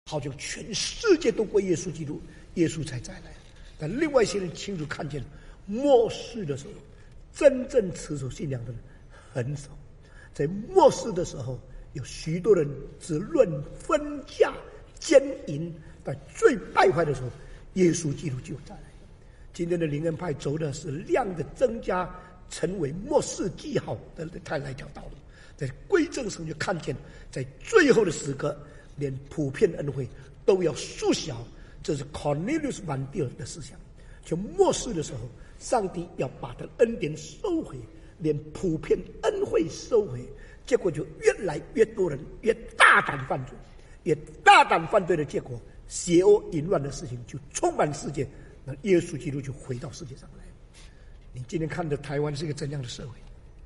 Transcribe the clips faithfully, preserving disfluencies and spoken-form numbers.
好像全世界都归耶稣基督，耶稣才再来。但另外一些人清楚看见，末世的时候，真正持守信仰的人很少。在末世的时候，有许多人只论分价奸淫，但最败坏的时候，耶稣基督就再来。今天的灵恩派走的是量的增加，成为末世记号的太那条道路。在归正上就看见，在最后的时刻，连普遍恩惠都要缩小，这是 Cornelius Van Til 的思想。就末世的时候，上帝要把他的恩典收回，连普遍恩惠收回，结果就越来越多人越大胆犯罪，越大胆犯罪的结果，邪恶淫乱的事情就充满世界，那耶稣基督就回到世界上来。你今天看的台湾是一个怎样的社会？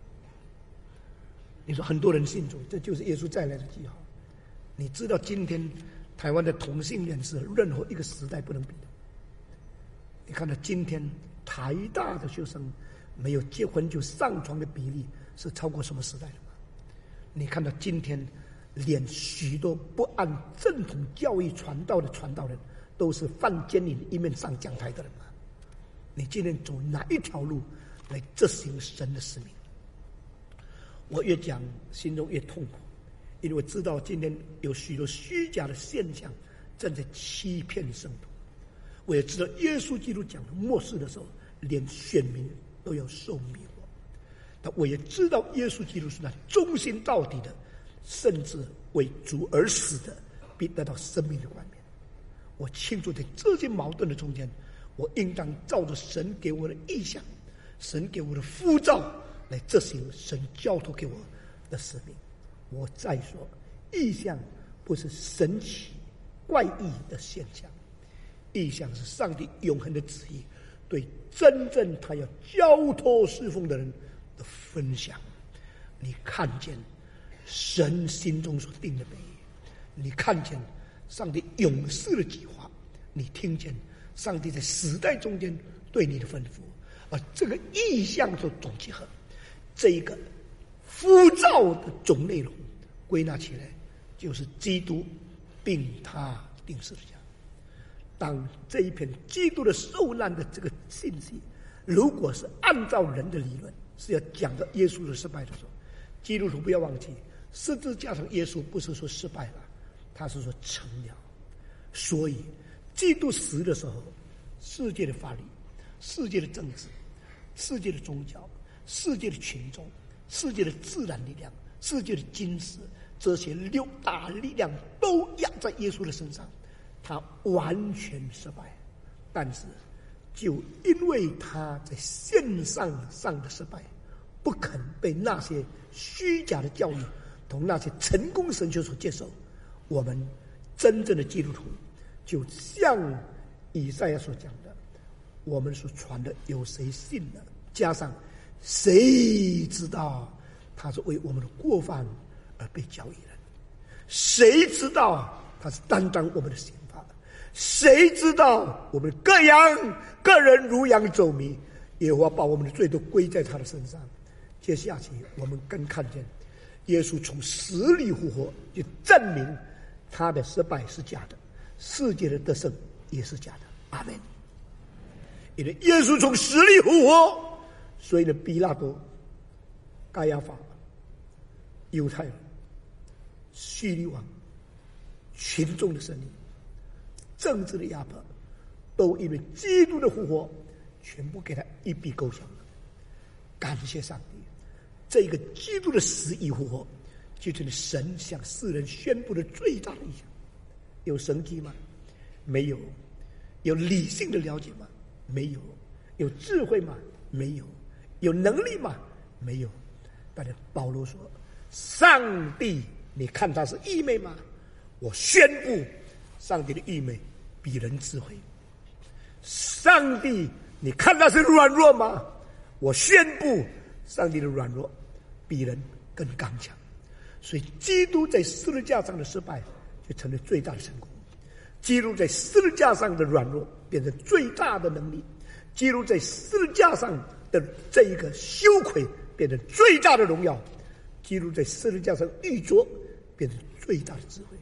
你说很多人信主，这就是耶稣再来的记号。你知道今天台湾的同性恋是任何一个时代不能比的。你看到今天台大的学生没有结婚就上床的比例是超过什么时代的吗？你看到今天连许多不按正统教义传道的传道人都是犯奸淫一面上讲台的人吗？你今天走哪一条路来执行神的使命？我越讲心中越痛苦，因为我知道今天有许多虚假的现象正在欺骗圣徒。我也知道耶稣基督讲的末世的时候，连选民都要受迷惑。但我也知道耶稣基督是那忠心到底的，甚至为主而死的，必得到生命的冠冕。我清楚在这些矛盾的中间，我应当照着神给我的意象，神给我的呼召来执行神交托给我的使命。我再说，意象不是神奇怪异的现象，意象是上帝永恒的旨意，对真正他要交托侍奉的人的分享。你看见神心中所定的美意，你看见上帝永世的计划，你听见上帝在时代中间对你的吩咐，而这个意象所总结合，这一个呼召的总内容归纳起来，就是基督并他钉十字架。当这一篇基督的受难的这个信息，如果是按照人的理论是要讲到耶稣的失败的时候，基督徒不要忘记，十字架上耶稣不是说失败了，他是说成了。所以基督死的时候，世界的法律、世界的政治、世界的宗教、世界的群众、世界的自然力量、世界的军事，这些六大力量都压在耶稣的身上，他完全失败。但是就因为他在线上上的失败，不肯被那些虚假的教育同那些成功神学所接受，我们真正的基督徒就像以赛亚所讲的，我们所传的有谁信了？加上谁知道他是为我们的过犯而被交易人？谁知道他是担当我们的刑罚？谁知道我们各羊各人如羊走迷，耶和华把我们的罪都归在他的身上。接下去我们更看见耶稣从死里复活，就证明他的失败是假的，世界的得胜也是假的。阿们。因为耶稣从死里复活，所以呢，比拉多、该亚法、犹太人、叙利王、群众的胜利、政治的压迫，都因为基督的复活，全部给他一笔勾销了。感谢上帝，这个基督的死与复活，就成了神向世人宣布的最大的意象。有神迹吗？没有。有理性的了解吗？没有。有智慧吗？没有。有能力吗？没有。但是保罗说，上帝你看他是愚昧吗？我宣布上帝的愚昧比人智慧。上帝你看他是软弱吗？我宣布上帝的软弱比人更刚强。所以基督在十字架上的失败就成了最大的成功，基督在十字架上的软弱变成最大的能力，基督在十字架上的这一个羞愧变成最大的荣耀，基督在十字架上玉镯变成最大的智慧。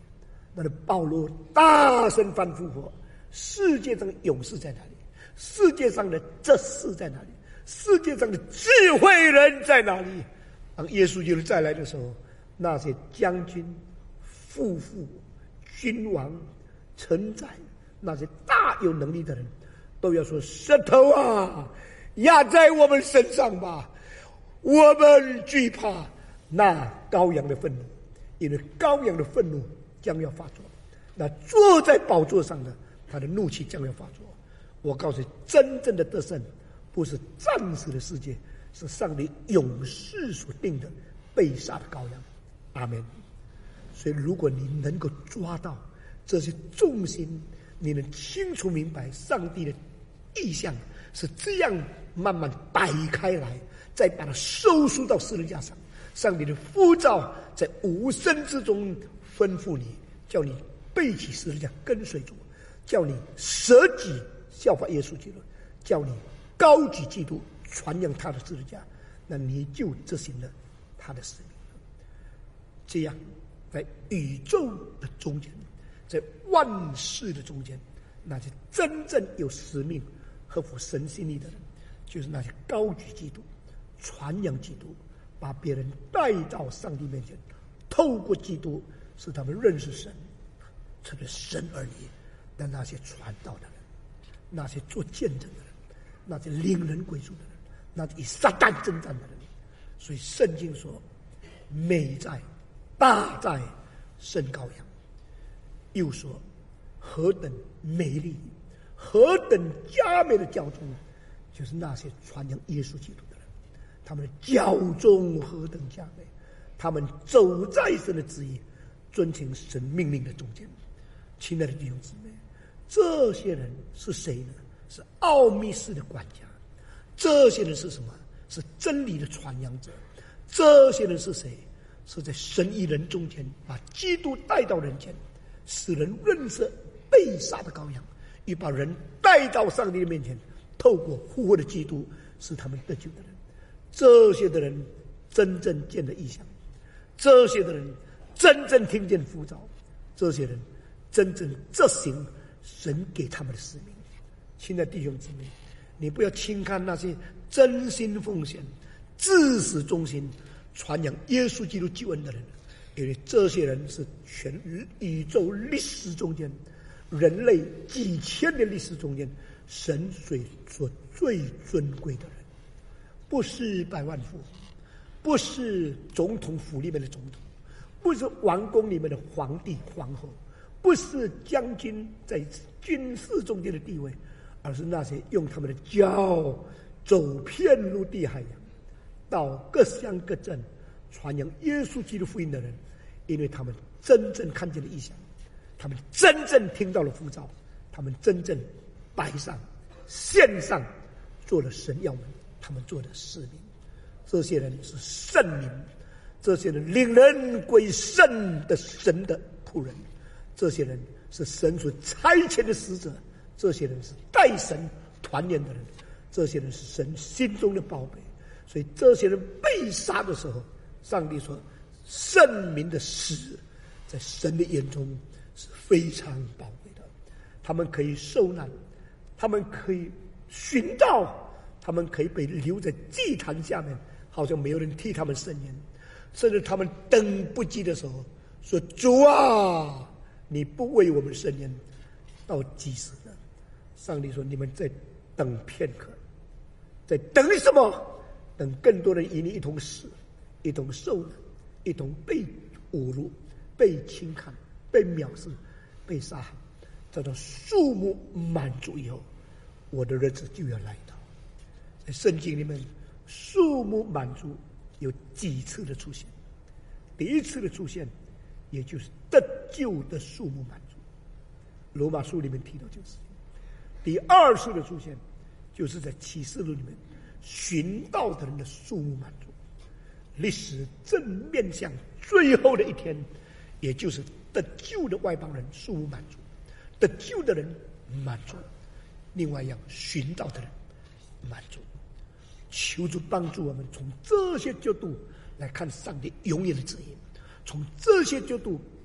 那个保罗大声反复说：世界上的勇士在哪里？世界上的这事在哪里？世界上的智慧人在哪里？当耶稣基督再来的时候，那些将军、富妇、君王、臣宰，那些大有能力的人，都要说：石头啊，压在我们身上吧！我们惧怕那羔羊的愤怒，因为羔羊的愤怒将要发作。那坐在宝座上的，他的怒气将要发作。我告诉你，真正的得胜不是暂时的世界，是上帝永世所定的被杀的羔羊。阿们。所以如果你能够抓到这些重心，你能清楚明白上帝的意象是这样慢慢摆开来，再把它收束到十字架上。上帝的呼召在无声之中吩咐你，叫你背起十字架跟随主，叫你舍己效法耶稣基督，叫你高举基督传扬他的十字架，那你就执行了他的使命。这样在宇宙的中间，在万事的中间，那些真正有使命合乎神心意的人，就是那些高举基督传扬基督，把别人带到上帝面前，透过基督使他们认识神，成为神儿女的那些传道的人，那些做见证的人，那些领人归主的人，那些与撒旦征战的人。所以圣经说：美在大在圣羔羊。又说：何等美丽，何等佳美的教中，就是那些传扬耶稣基督的人，他们的教中何等佳美，他们走在神的旨意，遵行神命令的中间。亲爱的弟兄姊妹，这些人是谁呢？是奥秘式的管家。这些人是什么？是真理的传扬者。这些人是谁？是在神与人中间把基督带到人间，使人认识被杀的羔羊，也把人带到上帝的面前，透过复活的基督使他们得救的人。这些的人真正见了异象，这些的人真正听见呼召，这些人真正执行神给他们的使命。亲爱的弟兄姊妹，你不要轻看那些真心奉献、至死忠心传扬耶稣基督救恩的人，因为这些人是全宇宙历史中间，人类几千年历史中间，神水所最尊贵的人。不是百万富翁，不是总统府里面的总统，不是王宫里面的皇帝皇后，不是将军在军事中间的地位，而是那些用他们的骄傲走遍陆地海洋，到各乡各镇传扬耶稣基督福音的人。因为他们真正看见了异象，他们真正听到了呼召，他们真正摆上献上做了神要门他们做的使命。这些人是圣民，这些人领人归圣的神的仆人，这些人是神所差遣的使者，这些人是带神团圆的人，这些人是神心中的宝贝。所以这些人被杀的时候，上帝说圣民的死在神的眼中是非常宝贵的。他们可以受难，他们可以寻到，他们可以被留在祭坛下面，好像没有人替他们伸冤，甚至他们等不及的时候说：主啊，你不为我们伸冤，到几时呢？上帝说：你们再等片刻，在等什么？等更多人与你一同死，一同受难，一同被侮辱、被轻看、被藐视、被杀害，直到数目满足以后，我的日子就要来到。在圣经里面，数目满足有几次的出现。第一次的出现，也就是得救的数目满足，罗马书里面提到就是。第二次的出现，就是在启示录里面寻道的人的数目满足。历史正面向最后的一天，也就是得救的外邦人数目满足，得救的人满足，另外一样寻道的人满足。求主帮助我们从这些角度来看上帝永远的旨意，从这些角度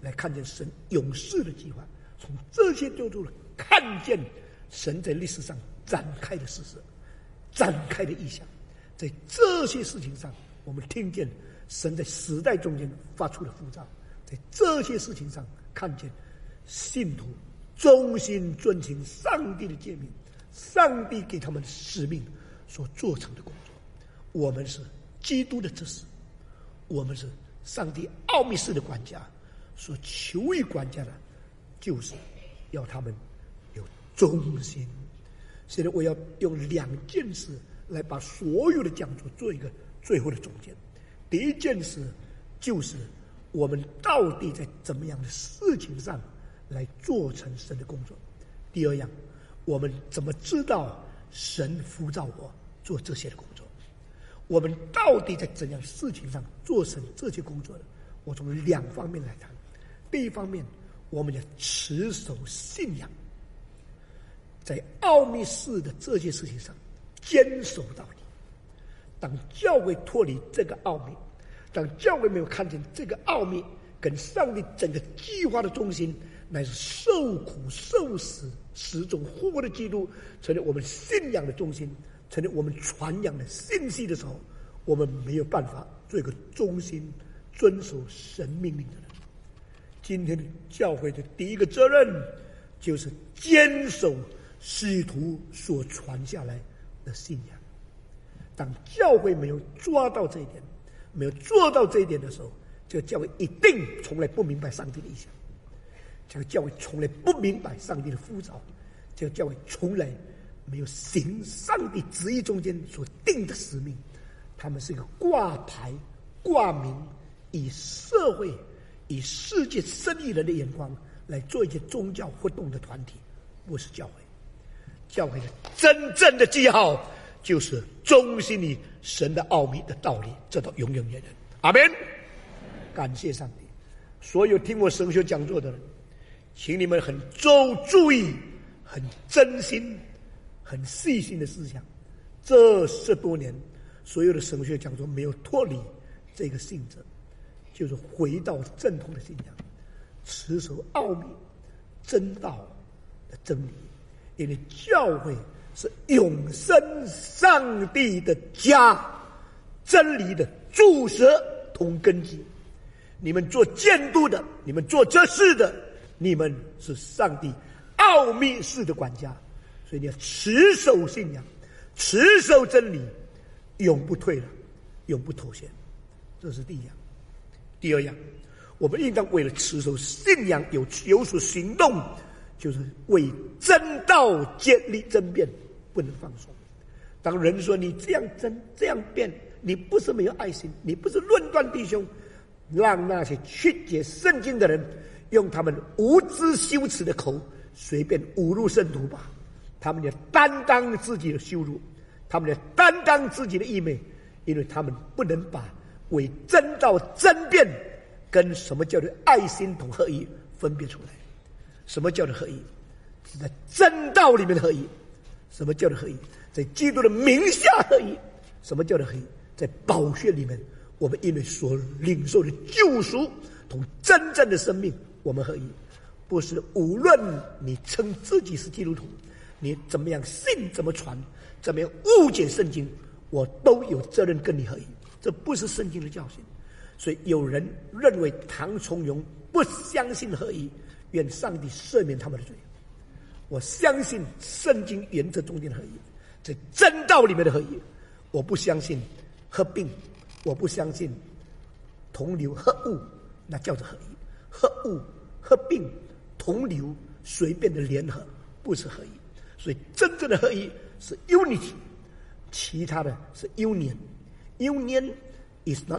来看见神永世的计划，从这些角度看见神在历史上展开的事实，展开的意象。在这些事情上，我们听见神在时代中间发出的呼召，在这些事情上看见信徒忠心遵行上帝的诫命，上帝给他们的使命所做成的工作。我们是基督的执事，我们是上帝奥秘式的管家，所求于管家的就是要他们有忠心。现在我要用两件事来把所有的讲座做一个最后的总结。第一件事就是我们到底在怎么样的事情上来做成神的工作。第二样，我们怎么知道神呼召我做这些的工作？我们到底在怎样的事情上做成这些工作的？我从两方面来谈。第一方面，我们要持守信仰，在奥秘式的这些事情上坚守到底。当教会脱离这个奥秘，当教会没有看见这个奥秘跟上帝整个计划的中心，乃是受苦受死始终复活的基督成为我们信仰的中心，成为我们传扬的信息的时候，我们没有办法做一个忠心遵守神命令的人。今天的教会的第一个责任就是坚守使徒所传下来的信仰。当教会没有抓到这一点，没有做到这一点的时候，这个教会一定从来不明白上帝的意向，这个教会从来不明白上帝的呼召，这个教会从来没有行上帝旨意中间所定的使命。他们是一个挂牌挂名，以社会以世界生意人的眼光来做一些宗教活动的团体，不是教会。教会的真正的记号就是忠心于神的奥秘的道理，这到永永远远。阿们。感谢上帝。所有听我神学讲座的人，请你们很周注意，很真心，很细心的思想。这十多年，所有的神学讲座没有脱离这个性质，就是回到正统的信仰，持守奥秘真道的真理。因为教会是永生上帝的家，真理的柱石同根基。你们做监督的，你们做这事的，你们是上帝奥秘式的管家，所以你要持守信仰，持守真理，永不退让，永不妥协。这是第一样。第二样，我们应当为了持守信仰有有所行动，就是为真道建立争辩，不能放松。当人说你这样争这样辩，你不是没有爱心，你不是论断弟兄，让那些曲解圣经的人用他们无知羞耻的口随便侮辱圣徒吧。他们要担当自己的羞辱，他们要担当自己的愚昧，因为他们不能把为真道争辩跟什么叫做爱心同合一分别出来。什么叫做合一？是在真道里面的合一。什么叫做合一？在基督的名下合一。什么叫做合一？在宝血里面，我们因为所领受的救赎同真正的生命，我们合一。不是无论你称自己是基督徒，你怎么样信怎么传，怎么样误解圣经，我都有责任跟你合一。这不是圣经的教训。所以有人认为唐崇荣不相信合一，愿上帝赦免他们的罪。我相信圣经原则中间的合一，在真道里面的合一。我不相信合并，我不相信同流合污，那叫做合一。合污、合并、同流随便的联合，不是合一。所以真正的合一是 unity， 其他的是 union。Union is not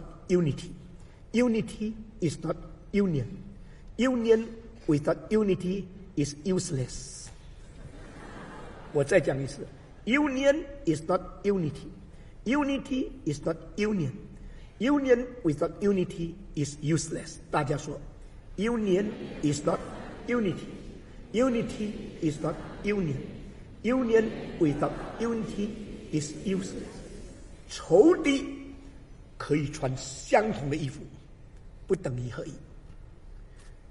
unity。Unity is not union。Union without unity is useless。 我再讲一次， Union is not unity。Unity is not union。Union without unity is useless。 大家说 Union is not unity。Unity is not union。Union without unity is useless。 仇敌可以穿相同的衣服，不等于合一。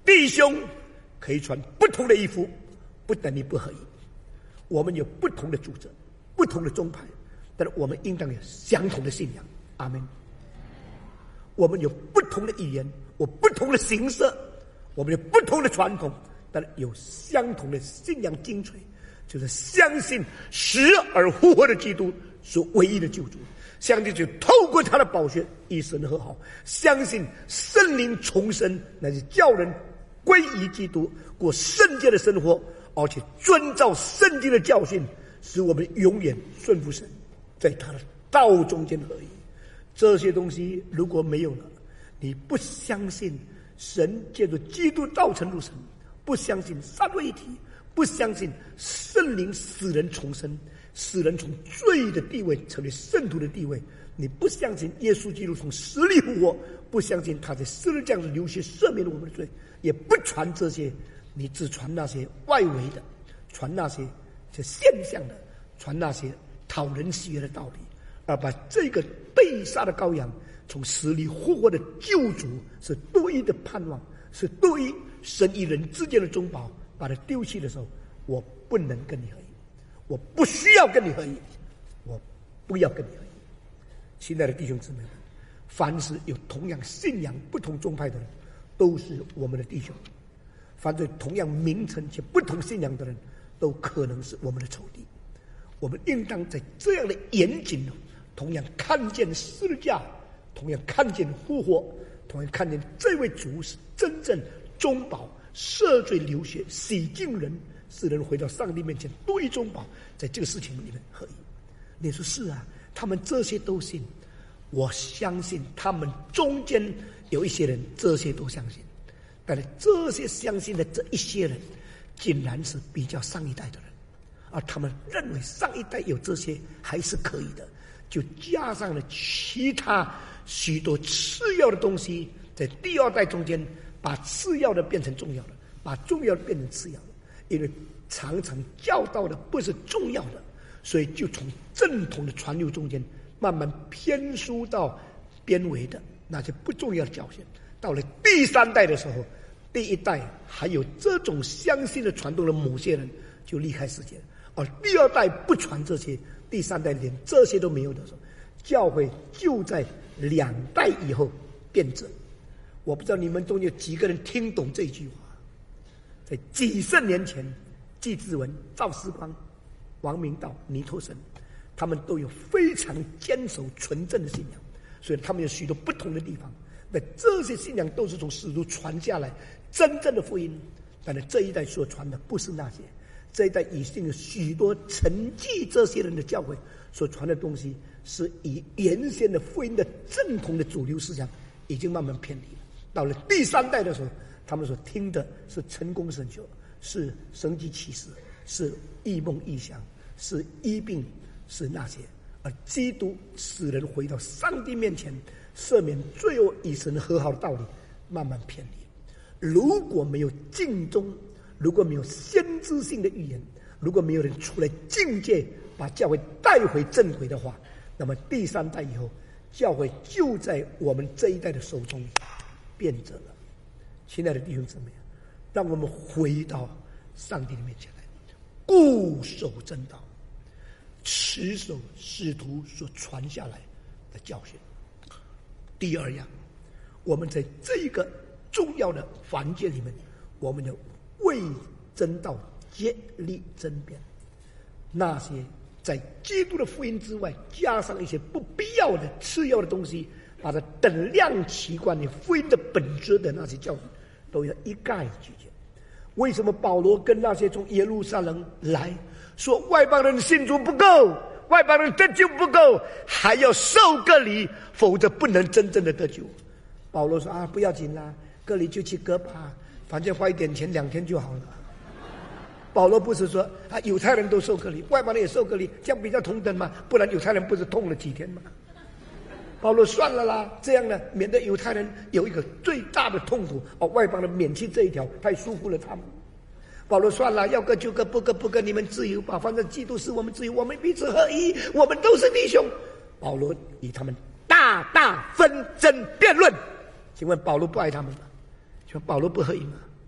弟兄可以穿不同的衣服，不等于不合一。我们有不同的主张，不同的宗派，但是我们应当有相同的信仰。阿们。我们有不同的语言，有不同的形式，我们有不同的传统，但是有相同的信仰精髓，就是相信死而复活的基督是唯一的救主，相信就透过他的宝血与神和好，相信圣灵重生乃是叫人归于基督，过圣洁的生活，而且遵照圣经的教训，使我们永远顺服神，在他的道中间合一。这些东西如果没有了，你不相信神借着基督道成肉身，不相信三位一体，不相信圣灵使人重生，使人从罪的地位成为圣徒的地位，你不相信耶稣基督从死里复活，不相信他在十字架上流血赦免了我们的罪，也不传这些，你只传那些外围的，传那些是现象的，传那些讨人喜悦的道理，而把这个被杀的羔羊从死里复活的救主是多一的盼望，是多一神与人之间的中保，把它丢弃的时候，我不能跟你合一，我不需要跟你合一，我不要跟你合一。亲爱的弟兄姊妹们，凡是有同样信仰不同宗派的人，都是我们的弟兄；凡是同样名称且不同信仰的人，都可能是我们的仇敌。我们应当在这样的严谨，同样看见十字架，同样看见复活，同样看见这位主是真正中保、赦罪流血、洗净人，使人回到上帝面前，多一中保，在这个事情里面合一。你说是啊，他们这些都信，我相信他们中间有一些人这些都相信，但是这些相信的这一些人，竟然是比较上一代的人，而他们认为上一代有这些还是可以的，就加上了其他许多次要的东西，在第二代中间把次要的变成重要的，把重要的变成次要的，因为常常教导的不是重要的，所以就从正统的传流中间慢慢偏疏到边围的那些不重要的教训。到了第三代的时候，第一代还有这种相信的传统的某些人就离开世界，而第二代不传这些，第三代连这些都没有的时候，教会就在两代以后变质。我不知道你们中有几个人听懂这句话。在几十年前，季志文、赵思光、王明道、尼托生，他们都有非常坚守纯正的信仰，所以他们有许多不同的地方。那这些信仰都是从使徒传下来真正的福音，但是这一代所传的不是那些，这一代已经有许多承继这些人的教会所传的东西，是以原先的福音的正统的主流思想已经慢慢偏离了。到了第三代的时候，他们所听的是成功神学，是神迹奇事，是异梦异象，是医病，是那些，而基督使人回到上帝面前，赦免罪恶与神和好的道理慢慢偏离。如果没有敬宗，如果没有先知性的预言，如果没有人出来境界把教会带回正轨的话，那么第三代以后，教会就在我们这一代的手中变质了。亲爱的弟兄姊妹，让我们回到上帝的面前来，固守真道，持守使徒所传下来的教训。第二样，我们在这个重要的环节里面，我们要为真道竭力争辩。那些在基督的福音之外加上一些不必要的次要的东西，把它等量齐观你福音的本质的那些教训，都要一概拒绝。为什么保罗跟那些从耶路撒冷来说外邦人信主不够，外邦人得救不够，还要受割礼，否则不能真正的得救？保罗说啊，不要紧啦，割礼就去割吧，反正花一点钱两天就好了。保罗不是说啊，犹太人都受割礼，外邦人也受割礼，这样比较同等嘛？不然犹太人不是痛了几天吗？保罗算了啦，这样呢，免得犹太人有一个最大的痛苦，哦，外邦人免去这一条，太舒服了他们。保罗算了，要割就割，不割不割，你们自由吧，反正基督是我们自由，我们彼此合一，我们都是弟兄。保罗与他们大大纷争辩论，请问保罗不爱他们吗？请问保罗不合一吗？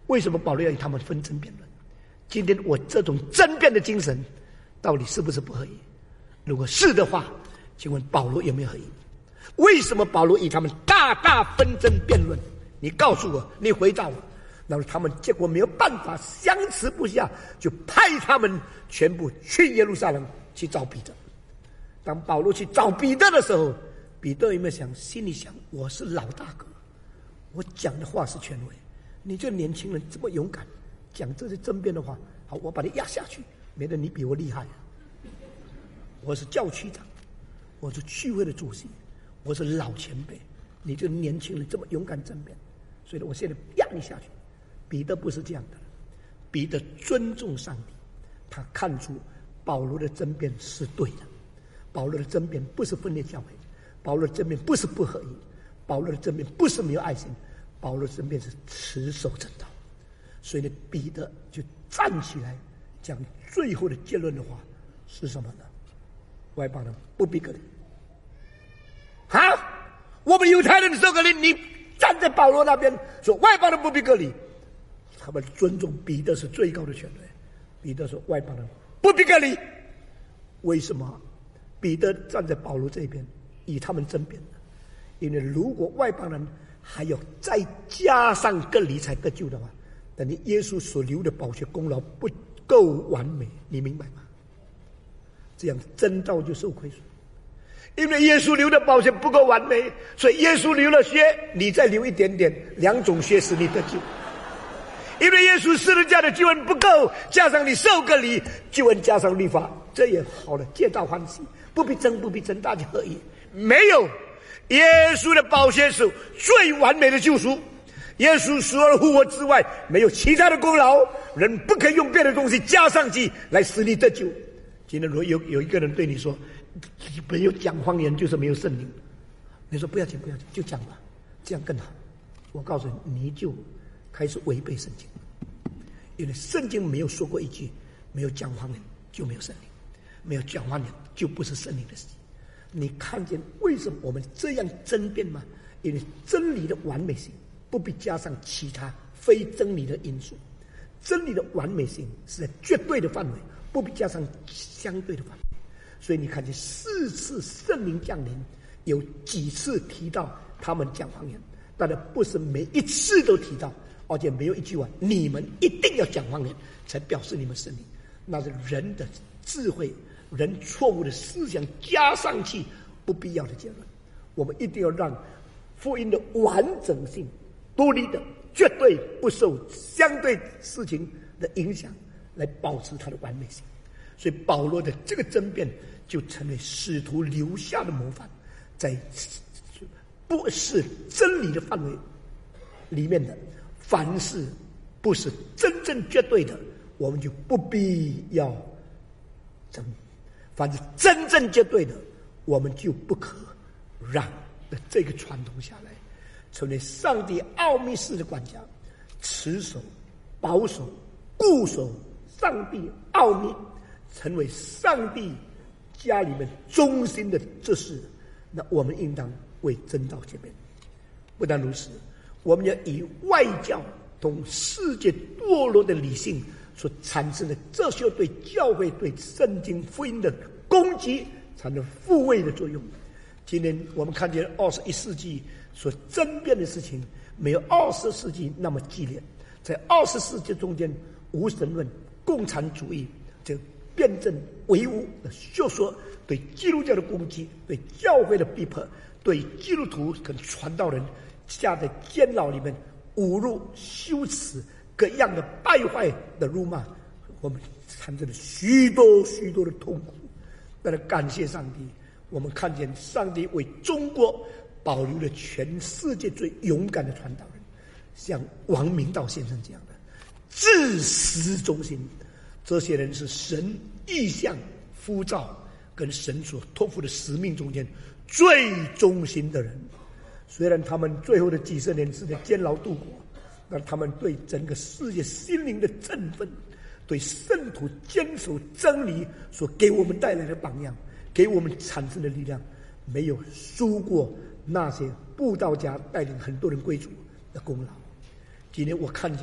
为什么保罗要与他们纷争辩论？今天我这种争辩的精神，到底是不是不合宜？如果是的话，请问保罗有没有合宜？为什么保罗与他们大大纷争辩论？你告诉我，你回答我。然后他们结果没有办法相持不下，就派他们全部去耶路撒冷去找彼得。当保罗去找彼得的时候，彼得有没有想？心里想：我是老大哥，我讲的话是权威。你这年轻人这么勇敢，讲这些争辩的话，好，我把你压下去，免得你比我厉害。我是教区长，我是区会的主席，我是老前辈，你这年轻人这么勇敢争辩，所以我现在压你下去。彼得不是这样的，彼得尊重上帝，他看出保罗的争辩是对的，保罗的争辩不是分裂教会，保罗的争辩不是不合一，保罗的争辩不是没有爱心，保罗的争辩是持守正道。所以呢，彼得就站起来讲最后的结论的话是什么呢？外邦人不必隔离。好，我们犹太人受隔离，你站在保罗那边说外邦人不必隔离，他们尊重彼得是最高的权威。彼得说外邦人不必隔离，为什么？彼得站在保罗这边，与他们争辩的。因为如果外邦人还要再加上隔离才得救的话，等于耶稣所留的宝血功劳不够完美，你明白吗？这样真道就受亏损。因为耶稣流的宝血不够完美，所以耶稣流了血，你再流一点点，两种血使你得救。因为耶稣十字架的救恩不够，加上你受隔离，救恩加上律法，这也好了，皆大欢喜，不必争，不必争，大家合一。没有，耶稣的宝血是最完美的救赎。耶稣死而复活之外，没有其他的功劳，人不可以用别的东西加上去来使你得救。今天如果有有一个人对你说，没有讲方言就是没有圣灵，你说不要紧不要紧，就讲吧，这样更好。我告诉你，你就开始违背圣经，因为圣经没有说过一句没有讲方言就没有圣灵，没有讲方言就不是圣灵的事情。你看见为什么我们这样争辩吗？因为真理的完美性不必加上其他非真理的因素，真理的完美性是在绝对的范围，不必加上相对的范围。所以你看见四次圣灵降临，有几次提到他们讲方言，当然不是每一次都提到，而且没有一句话你们一定要讲方言才表示你们圣灵，那是人的智慧，人错误的思想加上去不必要的结论。我们一定要让福音的完整性独立的，绝对不受相对事情的影响，来保持它的完美性。所以保罗的这个争辩就成为使徒留下的模范，在不是真理的范围里面的，凡事不是真正绝对的，我们就不必要争；凡是真正绝对的，我们就不可让的这个传统下来，成为上帝奥秘式的管家，持守、保守、固守上帝奥秘，成为上帝家里面中心的这事，那我们应当为真道结辩。不但如此，我们要以外教同世界堕落的理性所产生的这些对教会、对圣经福音的攻击，产生复位的作用。今天我们看见二十一世纪所争辩的事情，没有二十世纪那么激烈。在二十世纪中间，无神论、共产主义这辩证唯物的学说，对基督教的攻击，对教会的逼迫，对基督徒跟传道人下在监牢里面侮辱、羞耻、各样的败坏的辱骂，我们产生了许多许多的痛苦。但是感谢上帝，我们看见上帝为中国保留了全世界最勇敢的传道人，像王明道先生这样的至死忠心。这些人是神意象呼召跟神所托付的使命中间最忠心的人。虽然他们最后的几十年是在监牢度过，但他们对整个世界心灵的振奋，对圣徒坚守真理所给我们带来的榜样，给我们产生的力量，没有输过那些布道家带领很多人归主的功劳。今天我看见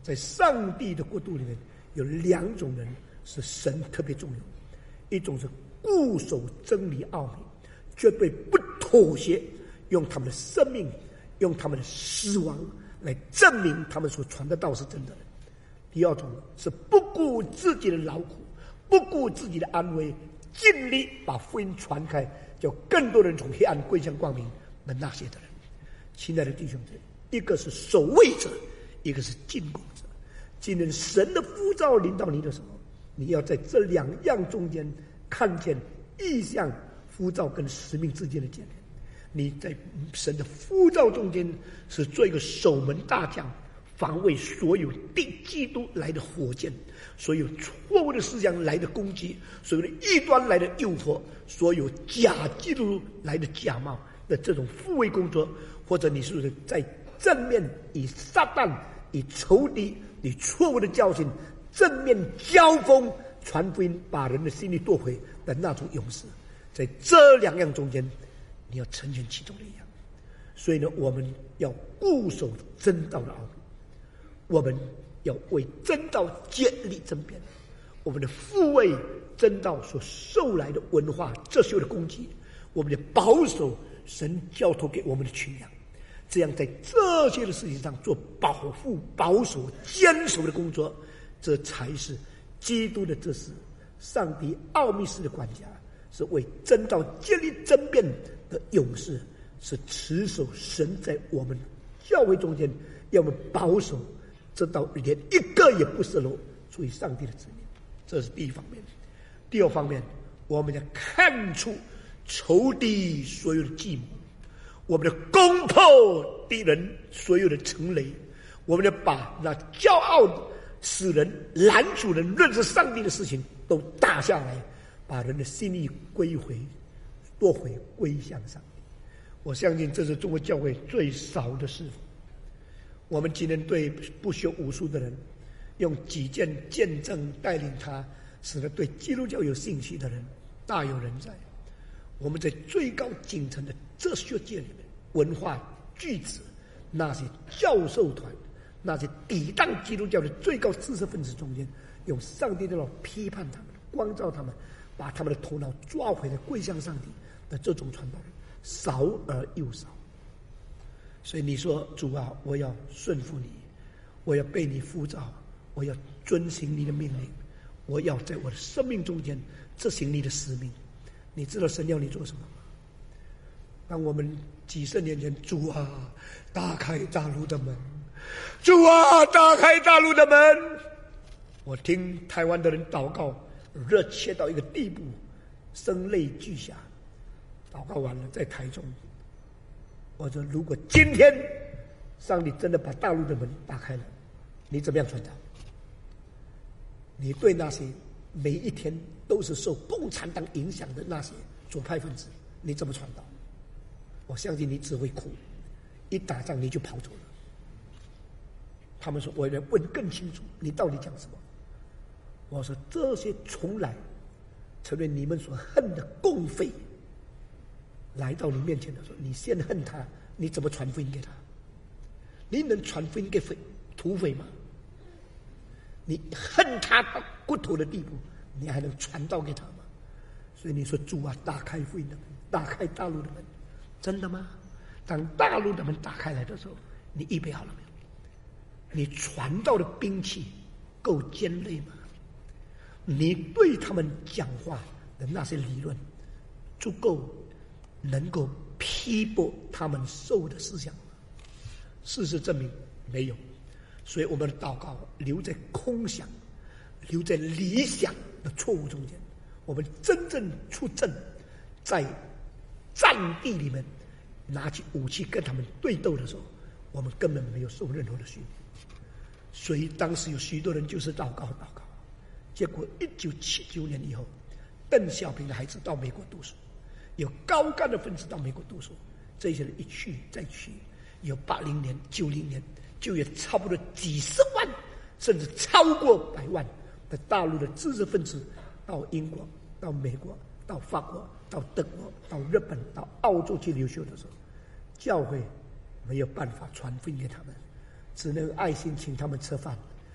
在上帝的国度里面，有两种人是神特别重用，一种是固守真理奥秘，绝对不妥协，用他们的生命，用他们的死亡来证明他们所传的道是真的人。第二种是不顾自己的劳苦，不顾自己的安危，尽力把福音传开，叫更多人从黑暗归向光明的那些的人。亲爱的弟兄姊妹，一个是守卫者，一个是进攻者。今天神的呼召临到你的时候，你要在这两样中间看见意象、呼召跟使命之间的关联。你在神的呼召中间是做一个守门大将，防卫所有敌基督来的火箭，所有错误的思想来的攻击，所有的异端来的诱惑，所有假基督来的假冒的这种护卫工作。或者你是不是在正面以撒旦、以仇敌、以错误的教训正面交锋传福音，把人的心里夺回的那种勇士？在这两样中间，你要成全其中的一样。所以呢，我们要固守真道的奥秘，我们要为真道竭力争辩，我们的护卫真道所受来的文化哲学的攻击，我们的保守神交托给我们的群羊，这样在这些的事情上做保护、保守、坚守的工作，这才是基督的，这是上帝奥秘式的管家，是为真道竭力争辩的勇士，是持守神在我们教会中间要我们保守这道，连一个也不失落，属于上帝的子民。这是第一方面。第二方面，我们要看出仇敌所有的计谋，我们要攻破敌人所有的城垒，我们要把那骄傲使人拦阻人认识上帝的事情都打下来，把人的心意归回夺回归向上帝。我相信这是中国教会最少的事。我们今天对不学无术的人，用几件见证带领他，使得对基督教有兴趣的人大有人在。我们在最高顶层的哲学界里面，文化巨子，那些教授团，那些抵挡基督教的最高知识分子中间，用上帝的道批判他们，光照他们，把他们的头脑抓回来归向上帝的这种传道人少而又少。所以你说，主啊，我要顺服你，我要被你呼召，我要遵行你的命令，我要在我的生命中间执行你的使命。你知道神要你做什么吗？当我们几十年前，主啊，打开大陆的门，主啊，打开大陆的门，我听台湾的人祷告，热切到一个地步，声泪俱下。祷告完了，在台中，我说，如果今天上帝真的把大陆的门打开了，你怎么样传道？你对那些每一天都是受共产党影响的那些左派分子，你怎么传道？我相信你只会哭，一打仗你就跑走了。他们说，我要问更清楚，你到底讲什么？我说，这些从来成为你们所恨的共匪，来到你面前的时候，你先恨他，你怎么传福音给他？你能传福音给匪土匪吗？你恨他到骨头的地步，你还能传道给他吗？所以你说，主啊，打开福音的门，打开大陆的门，真的吗？当大陆的门打开来的时候，你预备好了没有？你传道的兵器够尖锐吗？你对他们讲话的那些理论足够能够批驳他们受的思想吗？事实证明没有。所以我们的祷告留在空想，留在理想的错误中间。我们真正出阵，在战地里面拿起武器跟他们对斗的时候，我们根本没有受任何的训练。所以当时有许多人就是祷告祷告，结果一九七九年以后，邓小平的孩子到美国读书，有高干的分子到美国读书，这些人一去再去，有八零年、九零年。就有差不多几十万，甚至超过百万的大陆的知识分子到英国、到美国、到法国、到德国、到日本、到澳洲去留学的时候，教会没有办法传福音给他们，只能爱心请他们吃饭，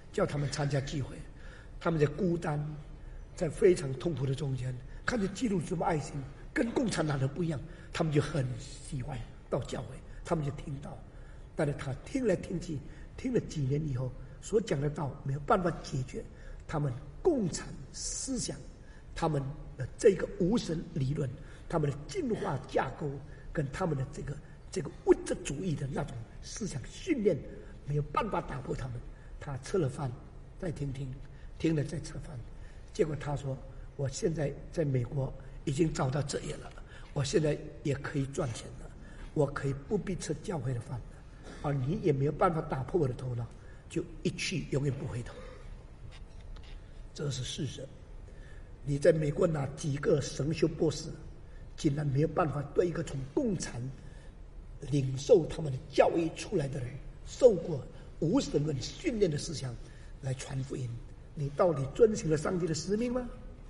叫他们参加聚会，他们在孤单，在非常痛苦的中间，看见基督徒这么爱心，跟共产党人不一样，他们就很喜欢到教会，他们就听到。但是他听来听去，听了几年以后，所讲的道没有办法解决他们共产思想，他们的这个无神理论，他们的进化架构，跟他们的这个这个物质主义的那种思想训练，没有办法打破他们。他吃了饭，再听听，听了再吃饭，结果他说：“我现在在美国已经找到职业了，我现在也可以赚钱了，我可以不必吃教会的饭了，而你也没有办法打破我的头脑，就一去永远不回头。”这是事实。你在美国拿几个神修博士，竟然没有办法对一个从共产领受他们的教育出来的人，受过无神论训练的思想来传福音，你到底遵行了上帝的使命吗？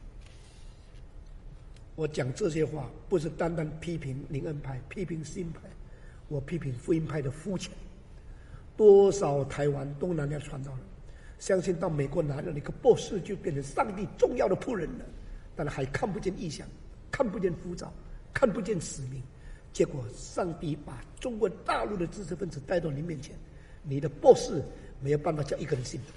我讲这些话不是单单批评灵恩派，批评新派，我批评福音派的肤浅。多少台湾东南亚传道人相信到美国拿了一个博士就变成上帝重要的仆人了，但是还看不见异象，看不见呼召，看不见使命，结果上帝把中国大陆的知识分子带到你面前，你的博士没有办法叫一个人信，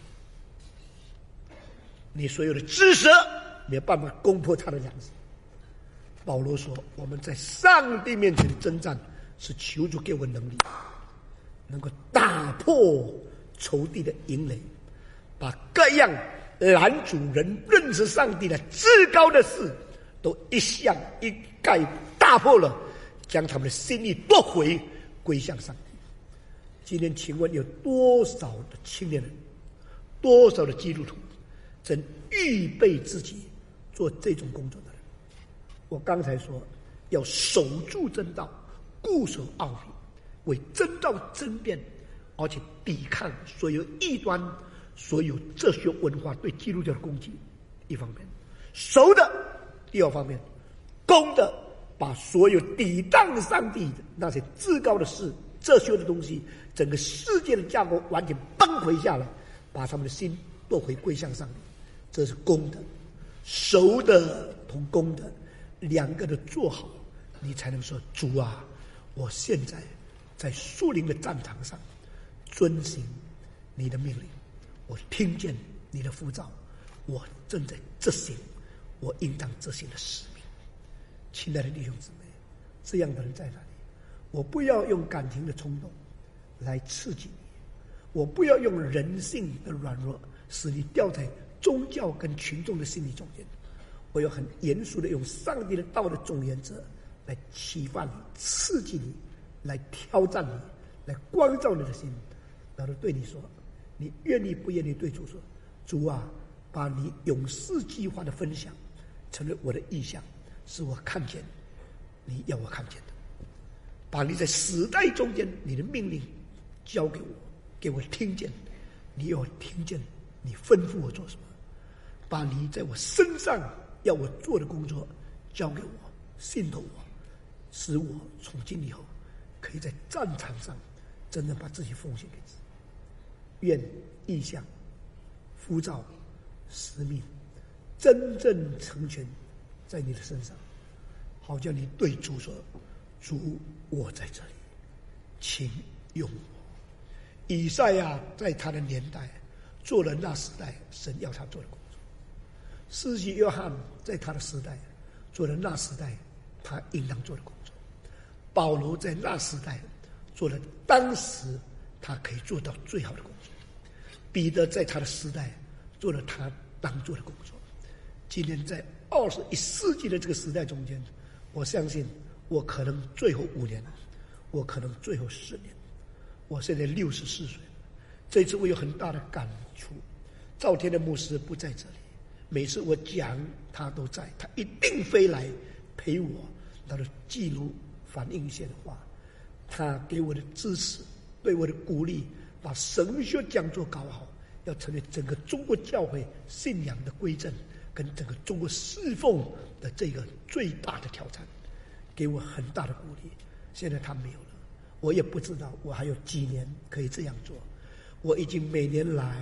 你所有的知识没有办法攻破他的良心。保罗说：“我们在上帝面前的征战，是求主给我能力，能够打破仇敌的营垒，把各样拦阻人认识上帝的至高的事，都一项一概打破了，将他们的心意夺回，归向上帝。”今天请问有多少的青年人，多少的基督徒真预备自己做这种工作的人？我刚才说要守住真道，固守奥秘，为真道争辩，而且抵抗所有异端，所有哲学文化对基督教的攻击。一方面守的，第二方面攻的，把所有抵挡上帝的那些至高的事，哲学的东西，整个世界的架构完全崩溃下来，把他们的心夺回归向上帝。这是攻的。守的同攻的两个的做好，你才能说：主啊，我现在在属灵的战场上遵行你的命令，我听见你的呼召，我正在执行我应当执行的使命。亲爱的弟兄姊妹，这样的人在哪里？我不要用感情的冲动来刺激你，我不要用人性的软弱使你掉在宗教跟群众的心理中间，我要很严肃的用上帝的道的总原则来启发你，刺激你，来挑战你，来光照你的心，然后对你说：你愿意不愿意对主说：主啊，把你永世计划的分享成为我的意向，是我看见你要我看见的。把你在时代中间你的命令交给我，给我听见，你要我听见你吩咐我做什么。把你在我身上要我做的工作交给我，信托我，使我从今以后可以在战场上真正把自己奉献给主。愿意向、呼召、使命真正成全在你的身上，好叫你对主说：主，我在这里，请用我。以赛亚在他的年代做了那时代神要他做的工作，施洗约翰在他的时代做了那时代他应当做的工作，保罗在那时代做了当时他可以做到最好的工作，彼得在他的时代做了他当做的工作。今天在二十一世纪的这个时代中间，我相信我可能最后五年，我可能最后十年。我现在六十四岁，这次我有很大的感触。赵天的牧师不在这里，每次我讲他都在，他一定飞来陪我，他的记录反映一些的话，他给我的支持，对我的鼓励，把神学讲座搞好，要成为整个中国教会信仰的归正，跟整个中国侍奉的这个最大的挑战，给我很大的鼓励。现在他没有了，我也不知道我还有几年可以这样做。我已经每年来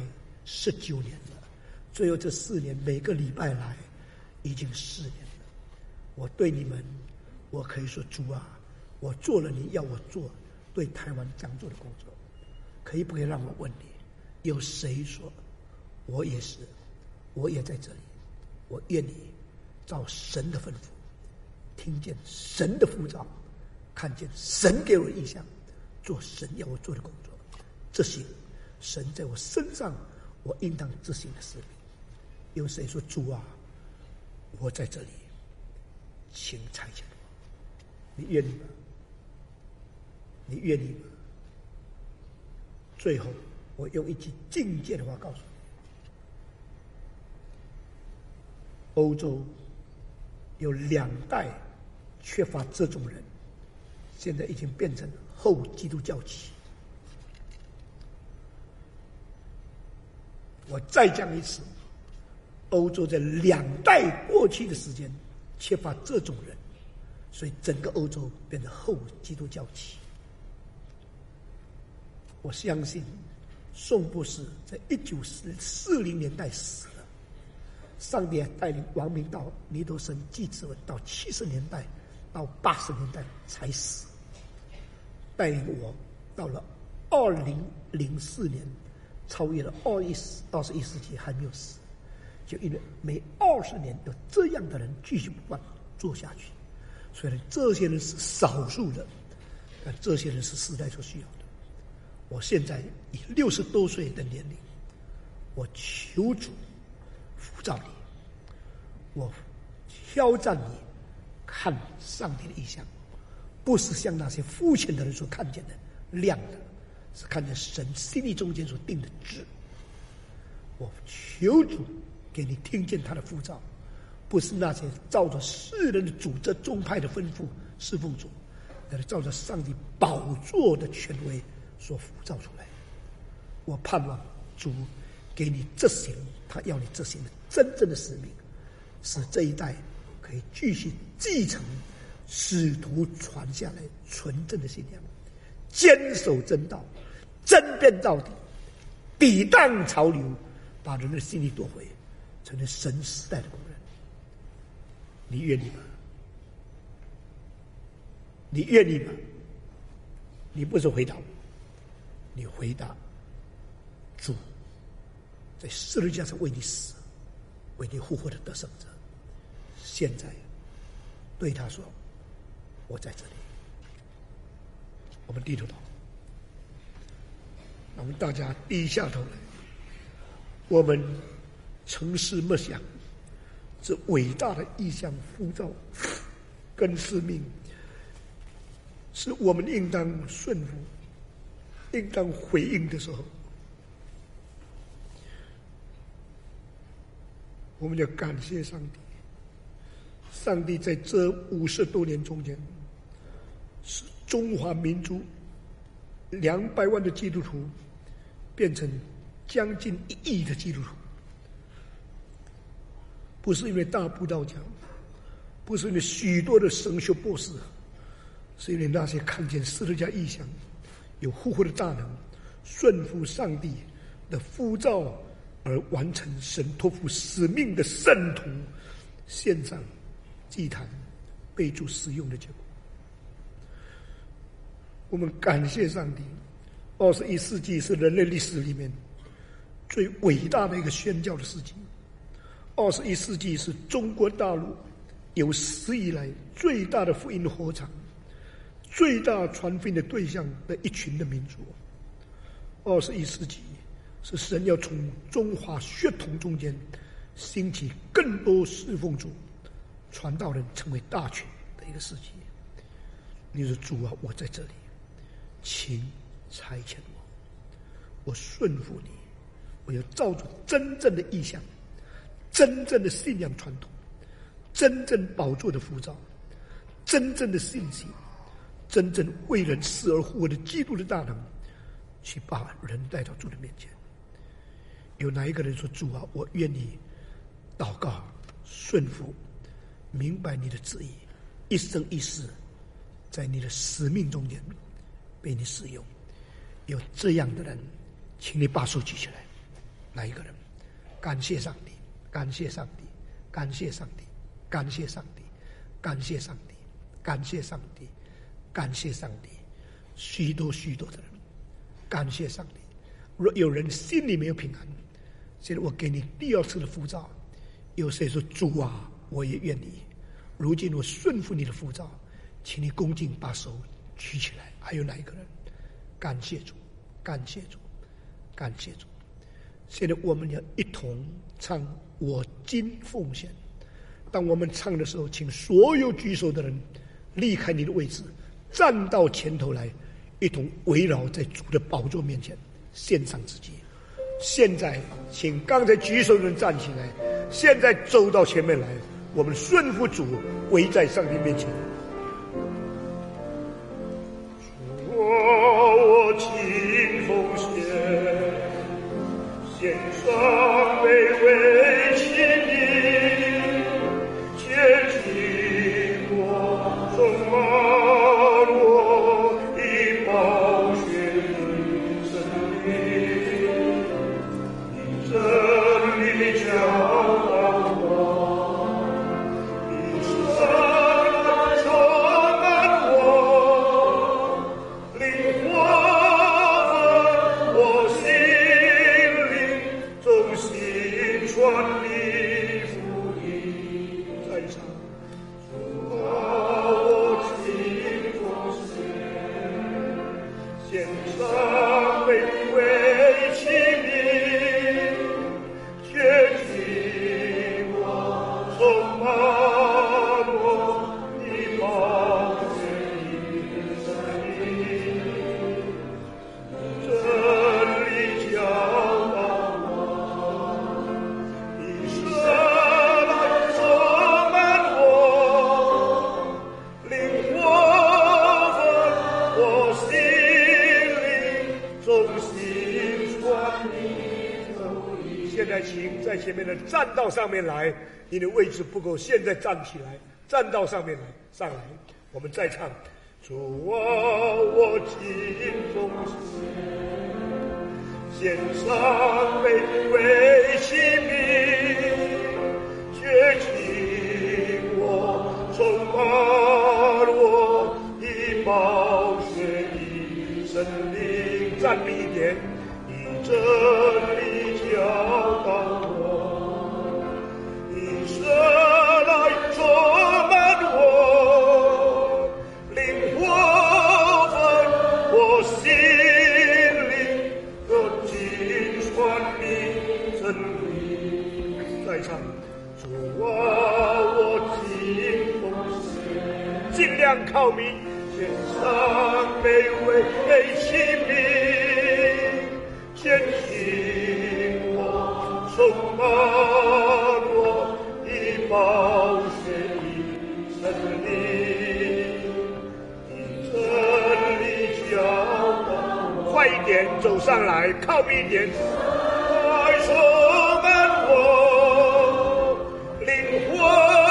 十九年了，最后这四年每个礼拜来，已经四年了。我对你们，我可以说主啊，我做了你要我做对台湾这样做的工作，可以不可以让我问你，有谁说我也是，我也在这里，我愿意照神的吩咐，听见神的呼召，看见神给我的意向，做神要我做的工作，这些神在我身上我应当执行的使命。有谁说主啊，我在这里，请差遣我，你愿意吗？你愿意吗？最后我用一句境界的话告诉你，欧洲有两代缺乏这种人，现在已经变成后基督教期。我再讲一次，欧洲在两代过去的时间缺乏这种人，所以整个欧洲变成后基督教期。我相信宋博士在一九四零年代死了，上帝带领王明到尼德森祭子文到七十年代到八十年代才死，带领我到了二零零四年超越了二一二十一世纪还没有死，就因为每二十年有这样的人继续不断做下去。虽然这些人是少数的，但这些人是时代所需要的。我现在以六十多岁的年龄，我求主呼召你，我挑战你，看上帝的意象，不是像那些肤浅的人所看见的亮的，是看见神心意中间所定的旨。我求主给你听见他的呼召，不是那些照着世人的主这宗派的吩咐侍奉主，而是照着上帝宝座的权威所呼召出来。我盼望主给你执行他要你执行的真正的使命，使这一代可以继续继承使徒传下来纯正的信仰，坚守真道，争辩到底，抵挡潮流，把人的心力夺回，成为神时代的工人。你愿意吗？你愿意吗？你不是回答我，你回答主在十字架上为你死，为你复活的得胜者，现在对他说，我在这里。我们低头祷告，我们大家低下头来，我们诚实默想这伟大的意象呼召跟使命，是我们应当顺服，应当回应的时候，我们要感谢上帝。上帝在这五十多年中间，使中华民族两百万的基督徒变成将近一亿的基督徒，不是因为大布道家，不是因为许多的神学博士，是因为那些看见十字架异象，有复活的大能，顺服上帝的呼召而完成神托付使命的圣徒，献上祭坛被主使用的结果。我们感谢上帝，二十一世纪是人类历史里面最伟大的一个宣教的世纪。二十一世纪是中国大陆有史以来最大的福音的火场，最大传福音的对象的一群的民族。二十一世纪是神要从中华血统中间兴起更多侍奉主、传道人成为大群的一个世纪。你说主啊，我在这里，请差遣我，我顺服你，我要照着真正的意向、真正的信仰传统、真正宝座的呼召、真正的信息、真正为人死而复活的基督的大能，去把人带到主的面前。有哪一个人说主啊，我愿意祷告顺服，明白你的旨意，一生一世在你的使命中间被你使用？有这样的人，请你把手举起来。 哪一个人？感谢上帝，感谢上帝，感谢上帝，感谢上帝，感谢上帝，感谢上帝，感谢上帝。许多许多的人，感谢上帝。若有人心里没有平安，现在我给你第二次的呼召。有谁说主啊，我也愿意。如今我顺服你的呼召，请你恭敬把手举起来。还有哪一个人？感谢主，感谢主，感谢主。现在我们要一同唱我今奉献。当我们唱的时候，请所有举手的人离开你的位置，站到前头来，一同围绕在主的宝座面前献上自己。现在请刚才举手的人站起来，现在走到前面来，我们顺服主，围在上帝面前。我今奉献，献上卑微亲你，竭尽我充满我以宝血的真理，以真理教导我，以神充满我，灵活我心灵，忠心传递福音。再唱，主啊，我今奉献，献上卑微亲你，竭尽我充满我的宝血的真理，真理教导我，以神来充满我，灵活我心灵，忠心传递福音。现在请在前面的站到上面来，你的位置不够，现在站起来，站到上面来，上来，我们再唱。主啊，我今奉献，献上卑微亲你，竭尽我充满我的宝血的真理。站立一点，以真理教导我，以神来充满我，灵活我心灵，和尽传递真理。再唱，主啊，我今奉献，尽量靠你，献上卑微亲你，献尽我充满我的宝血的真理，以真理教导我。快一点，走上来，靠近一点。爱充满我，灵活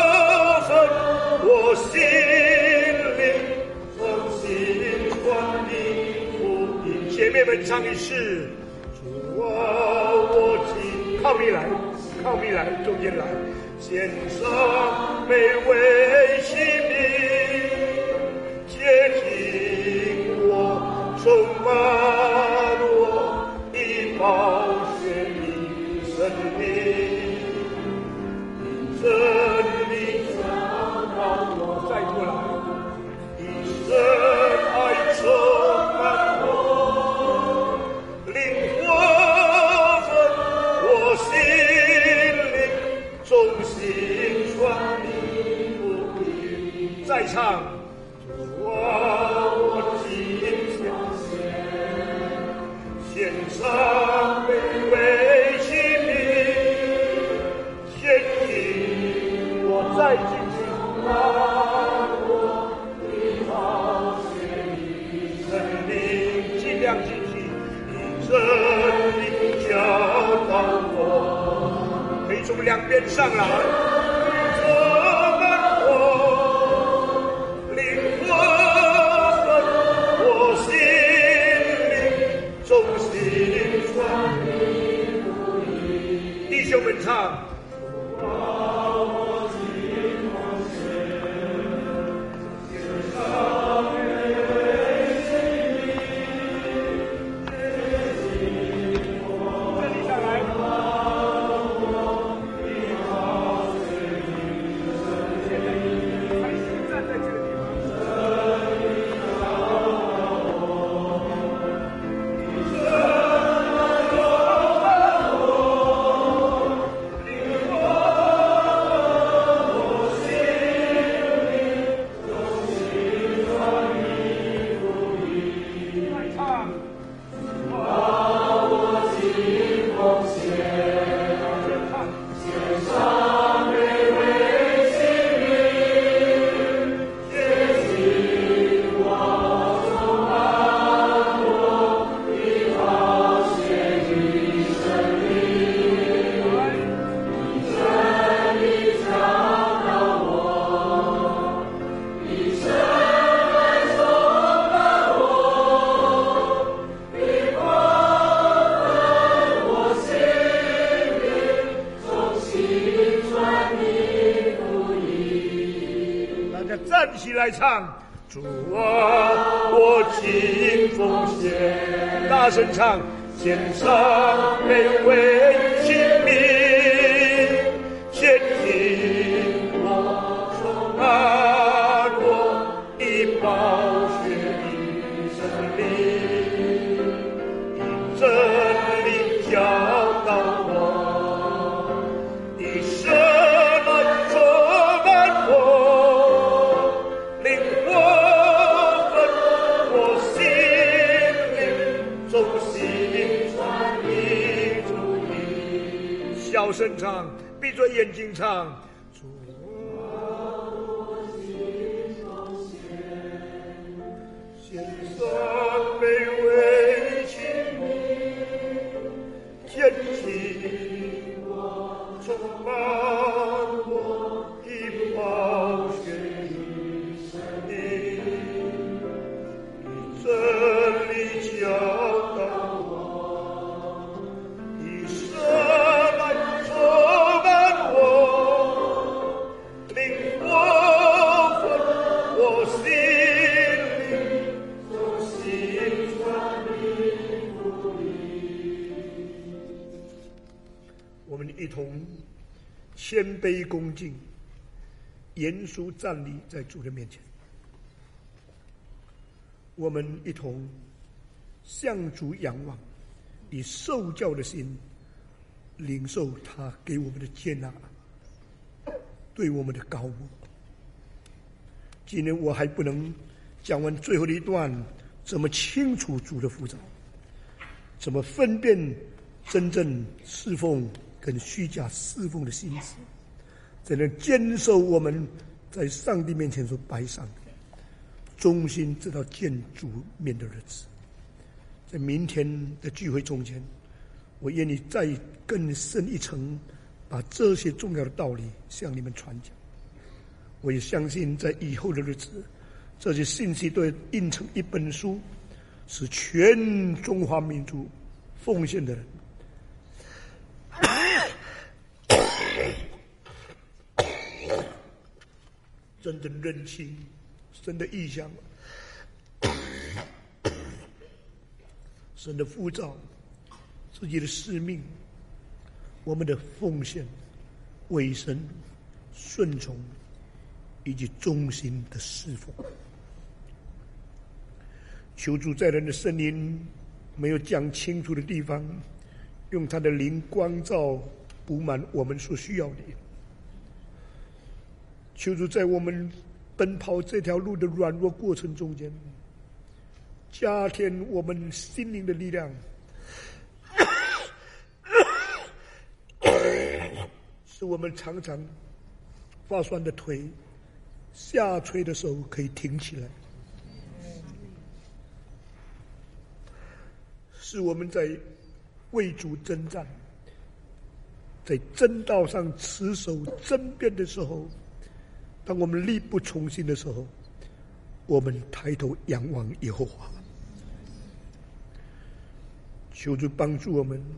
我心灵，忠心传递福音。姐妹们唱一次，主啊，我今靠你来，靠你来，中间来，献上卑微亲你，竭尽我充满我的宝血的真理，真理教导我。再过来，以神爱充满我，灵活我心灵，忠心传递福音。再唱，主啊，我今献，献上卑微亲你，献尽我再进去我的宝血的真理，尽量进去，以真理教导我。可以从两边上来，充满我，灵活我心灵，忠心传递福音。 站起来唱。主啊，我尽奉献，大声唱，献上美味亲密，献尽我充满我的宝血的生命，以真理教导我，以神来充满我，令我小声唱，闭着眼睛唱。主啊，我心中献，献上卑微亲密，献尽我充满我的宝血的生命，以真理教导我，以神一同谦卑恭敬，严肃站立在主的面前。我们一同向主仰望，以受教的心领受他给我们的接纳，对我们的高牧。今天我还不能讲完最后的一段，怎么清楚主的呼召，怎么分辨真正侍奉跟虚假侍奉的心思，才能坚守我们在上帝面前所摆上的忠心直到见主面的日子。在明天的聚会中间，我愿意再更深一层，把这些重要的道理向你们传讲。我也相信在以后的日子，这些信息都印成一本书，使全中华民族奉献的人真正认清神的意象，神的呼召，自己的使命，我们的奉献、委身、顺从以及忠心的侍奉。求主在人的圣灵没有讲清楚的地方，用他的灵光照，补满我们所需要的。求主在我们奔跑这条路的软弱过程中间，加添我们心灵的力量，使我们常常发酸的腿下垂的手可以挺起来，使我们在为主征战，在真道上持守争辩的时候，当我们力不从心的时候，我们抬头仰望耶和华。求主帮助我们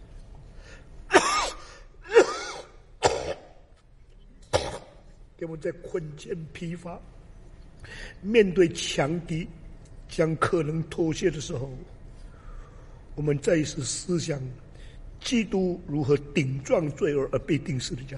给我们在困倦疲乏，面对强敌将可能妥协的时候，我们再次思想基督如何顶撞罪恶而被钉十字架。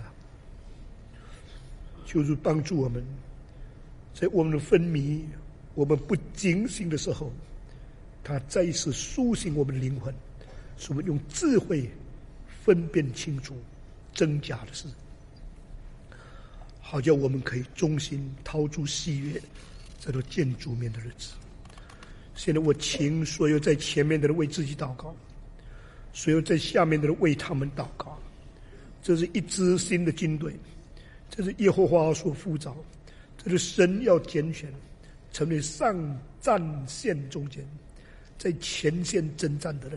求主帮助我们，在我们的昏迷、我们不警醒的时候，他再一次苏醒我们的灵魂，使我们用智慧分辨清楚真假的事，好叫我们可以忠心掏出喜悦，在这见主面的日子。现在我请所有在前面的人为自己祷告，所有在下面的人为他们祷告。这是一支新的军队，这是耶和华所呼召，这是神要拣选成为上战线中间在前线征战的人。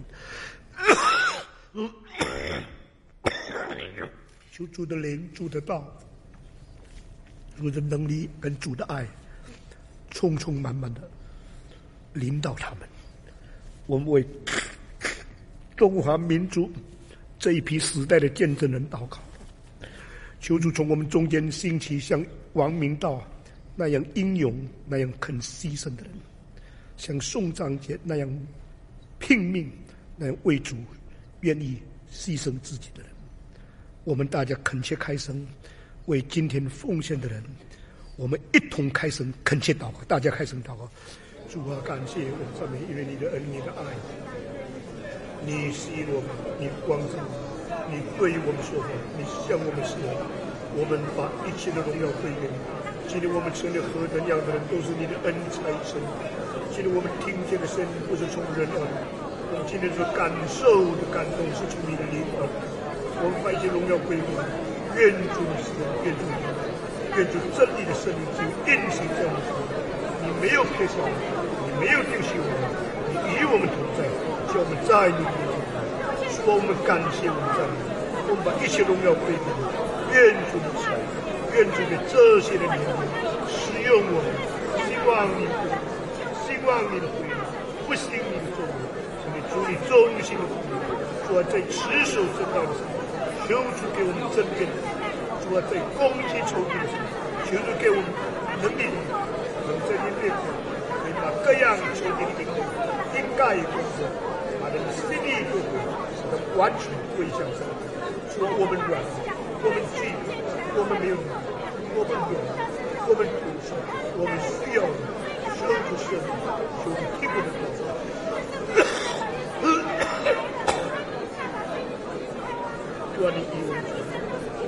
求主的灵、主的道、主的能力跟主的爱充充满满的领导他们。我们为中华民族这一批时代的见证人祷告，求主从我们中间兴起像王明道、 那样英勇、那样肯牺牲的人，像宋章节那样拼命、那样为主愿意牺牲自己的人。我们大家恳切开声，为今天奉献的人，我们一同开声恳切祷告。大家开声祷告。主啊，感谢我们赞美，因为你的恩、你的爱，你吸引我们，你光照我们，你对于我们说话，你向我们示爱，我们把一切的荣耀归给你。今天我们成了何等样的人，都是你的恩才成。今天我们听见的声音不是从人而来，我们今天所感受的感动是从你的灵而来。我们把一切荣耀归给你，愿主的使用，愿主的愿主真理的生命就运行在我们身上。你没有撇下我们，你没有丢弃我们，你与我们同在，叫我们在你面前。说我们感谢我们赞美，我们把一切荣耀归给你。愿主的慈爱，愿主的这些的怜悯使用我们，希望你的希望你的回应，不信你的作为，求你主你忠心的回应。主啊，在持守正道的时候，求主给我们真正；主啊，在攻击仇敌的时候，求主给我们能力，能在你面前，可以把各样仇敌的引诱应盖过去，把人心力过回，使他完全归向上帝。主啊，我们软弱，我们惧怕，我们没有能力，我们软弱，我们苦楚，我们需要你，求主赦免，求主听我们祷告。主啊，你与我们同在，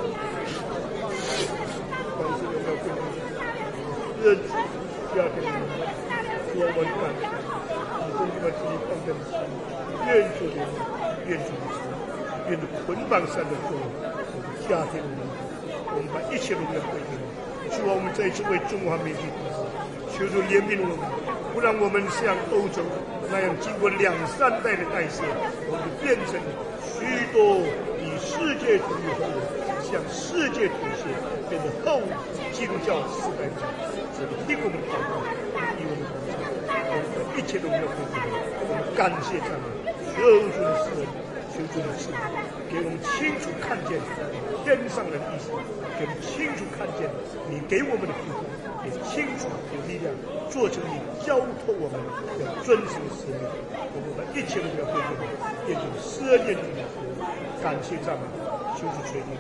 凡事荣耀归给你，认主家庭里面，主啊，我们感谢你，从你们自己放在的心，愿主怜悯，愿主的慈爱，愿主捆绑上的作为，我们家庭里面，我们把一切荣耀归给你。主啊，我们再一次为中华民族求主怜悯我们，不让我们像欧洲那样经过两三代的代谢，我们变成许多以世界主义后向世界妥协，变成后基督教时代的人。主听我们的祷告，与我们同在，我们把一切荣耀归给你。我们感谢赞美，求主的慈爱，求主的慈爱，给我们清楚看见天上的意思，给我们清楚看见你给我们的福分，也清楚有力量做成你交托我们要遵守的使命。我们把一切都要归给你，愿主施恩，愿主感谢赞美，求主垂听，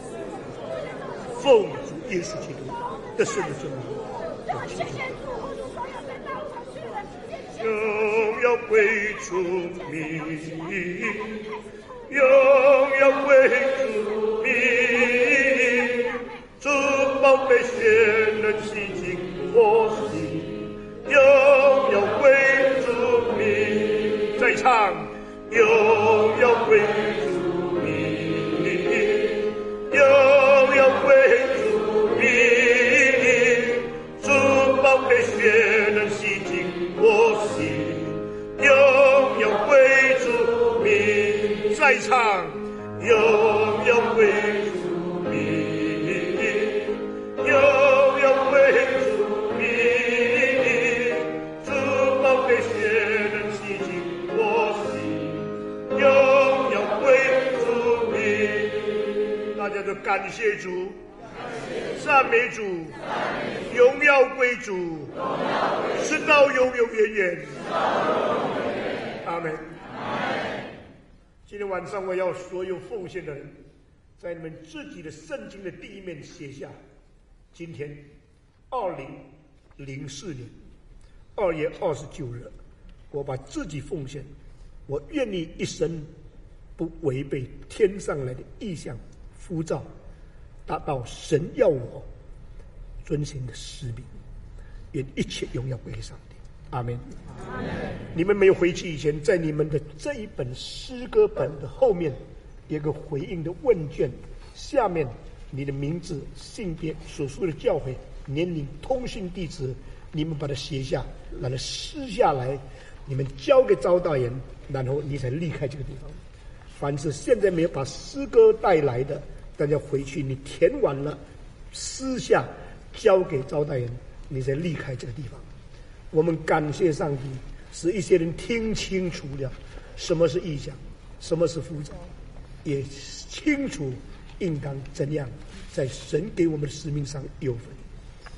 奉主耶稣基督的圣的尊名，我祈求。荣耀归主名，荣耀归主名，主宝贝血能洗净我心，荣耀归主名，再唱，荣耀归主名，荣耀归主名，主宝贝血能洗净我心，荣耀归主名，再唱，荣耀归主名，荣耀归主名，主宝贝血能洗净我心，荣耀归主名。大家都感谢主，赞美主，荣耀归主，直到永永远远。阿门。今天晚上我要所有奉献的人，在你们自己的圣经的第一面写下，今天二零零四年二月二十九日，我把自己奉献，我愿意一生不违背天上来的意象呼召，达到神要我遵行的使命，愿一切荣耀归给上帝。阿们。你们没有回去以前，在你们的这一本诗歌本的后面有个回应的问卷，下面你的名字、性别、所属的教会、年龄、通讯地址，你们把它写下，然后撕下来，你们交给招待员，然后你才离开这个地方。凡是现在没有把诗歌带来的，大家回去你填完了，私下交给招待员，你才离开这个地方。我们感谢上帝，使一些人听清楚了什么是意象，什么是呼召，也清楚应当怎样在神给我们的使命上有份。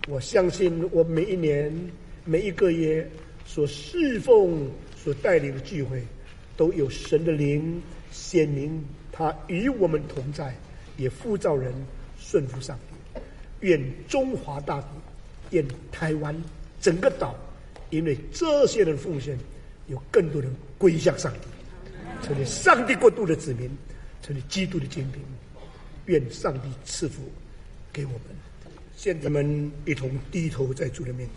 我相信我每一年每一个月所侍奉所带领的聚会，都有神的灵显明他与我们同在，也呼召人顺服上帝。愿中华大地，愿台湾整个岛，因为这些人奉献，有更多人归向上帝，成为上帝国度的子民，成为基督的精兵。愿上帝赐福给我们。现在我们一同低头在主的面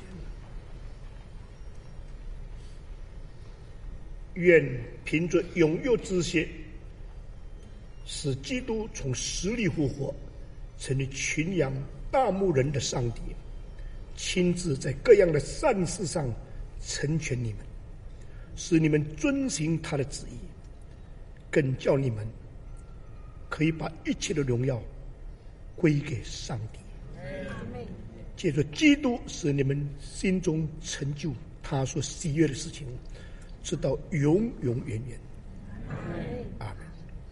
前，愿凭着永有之血，使基督从死里复活，成为群羊大牧人的上帝，亲自在各样的善事上成全你们，使你们遵行他的旨意，更叫你们可以把一切的荣耀归给上帝。借着基督，使你们心中成就他所喜悦的事情，直到永永远远。阿们。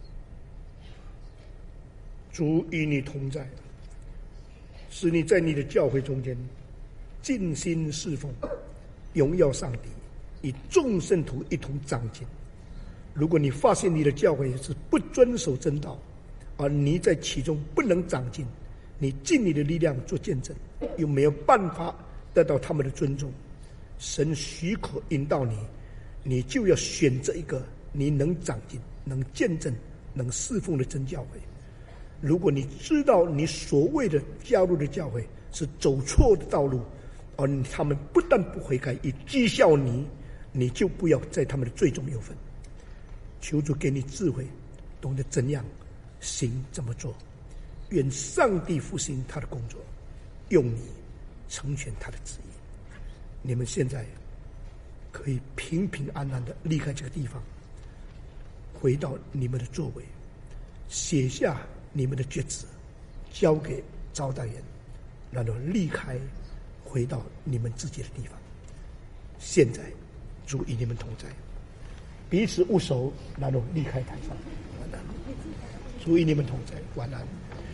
主与你同在，使你在你的教会中间尽心侍奉，荣耀上帝，与众圣徒一同长进。如果你发现你的教会是不遵守真道，而你在其中不能长进，你尽你的力量做见证，又没有办法得到他们的尊重，神许可引导你，你就要选择一个你能长进、能见证、能侍奉的真教会。如果你知道你所谓的加入的教会是走错的道路，而他们不但不悔改，以讥笑你，你就不要在他们的罪中有份。求主给你智慧，懂得怎样行怎么做。愿上帝复兴他的工作，用你成全他的旨意。你们现在可以平平安安的离开这个地方，回到你们的座位，写下你们的决志，交给招待人，然后离开，回到你们自己的地方。现在主与你们同在，彼此握手，然后离开台上。晚安。主与你们同在，晚安。